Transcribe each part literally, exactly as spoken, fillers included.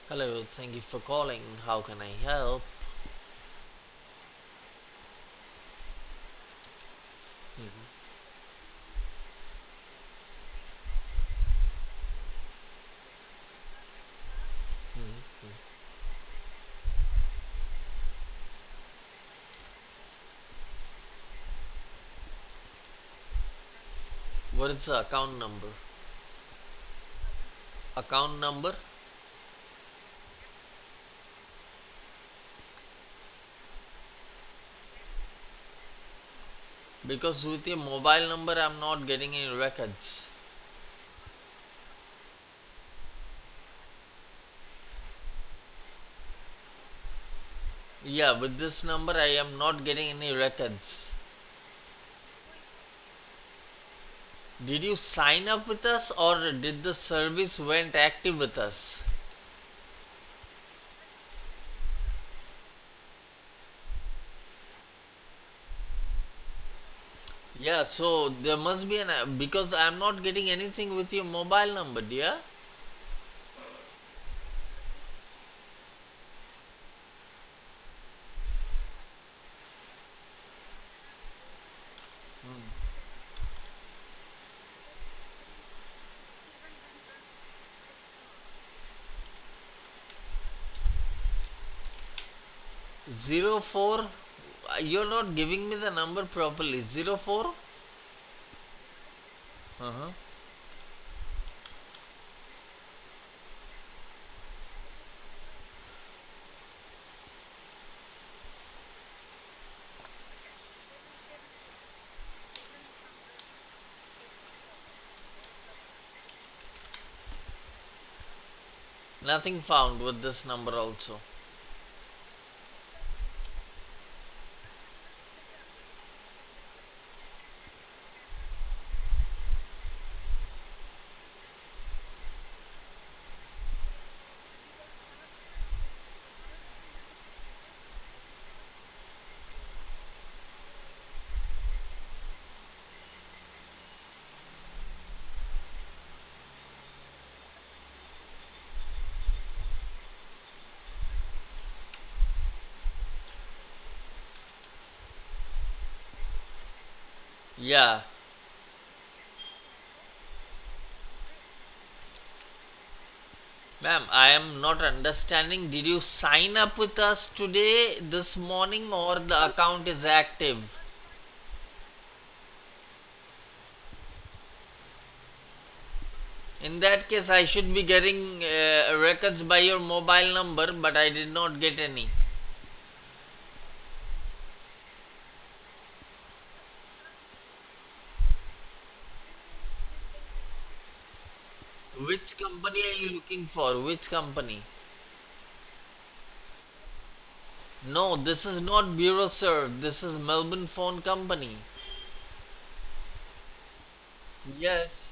Hello, thank you for calling. How can I help? Mhm, mhm. What is the account number? Account number? Because with your mobile number, I'm not getting any records. Yeah, with this number, I am not getting any records. Did you sign up with us or did the service went active with us? Yeah, so there must be an because I'm not getting anything with your mobile number, dear. Zero four. You're not giving me the number properly. Zero four. Uh huh. Nothing found with this number also. Yeah. Ma'am, I am not understanding. Did you sign up with us today, this morning, or the account is active? In that case, I should be getting uh, records by your mobile number, but I did not get any. Which company are you looking for? Which company? No, this is not Bureau Serve. This is Melbourne Phone Company. Yes.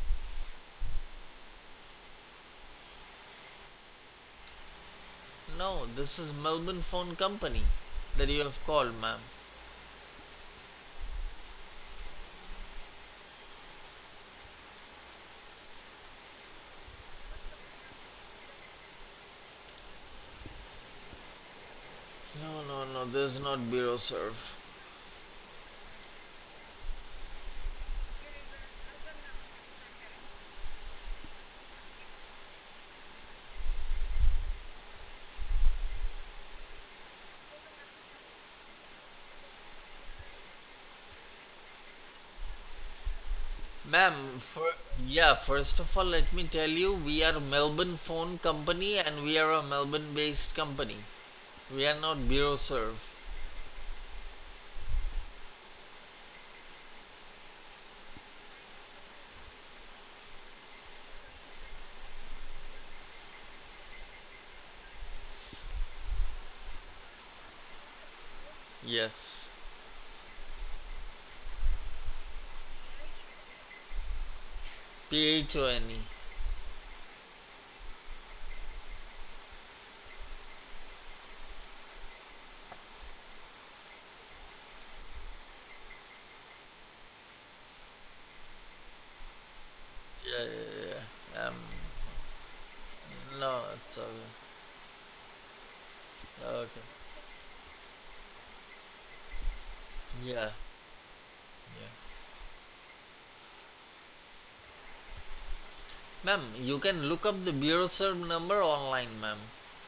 No, this is Melbourne Phone Company that you have called, ma'am. No, no, no, this is not Bureau Serve. Ma'am, for yeah, first of all, let me tell you, we are Melbourne Phone Company and we are a Melbourne-based company. We are not Bureau Serve. Yes. P H O N E. Yeah, yeah, yeah. Um, no, So, okay. Yeah. Yeah. Ma'am, you can look up the Bureau Serve number online, ma'am.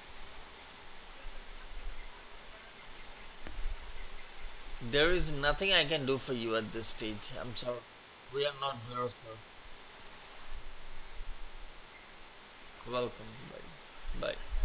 There is nothing I can do for you at this stage. I'm sorry. We are not Bureau Serve. Welcome. Bye. Bye.